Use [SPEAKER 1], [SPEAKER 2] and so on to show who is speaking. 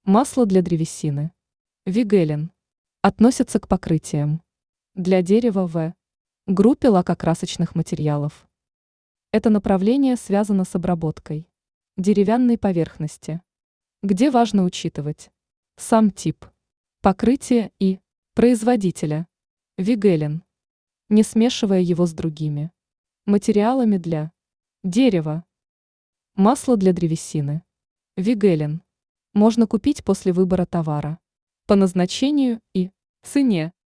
[SPEAKER 1] Масло для древесины. Вигелин. Относится к покрытиям. Для дерева в группе лакокрасочных материалов. Это направление связано с обработкой деревянной поверхности, где важно учитывать сам тип покрытия и производителя. Вигелин, не смешивая его с другими материалами для дерева. Масло для древесины. Вигелин можно купить после выбора товара по назначению и цене.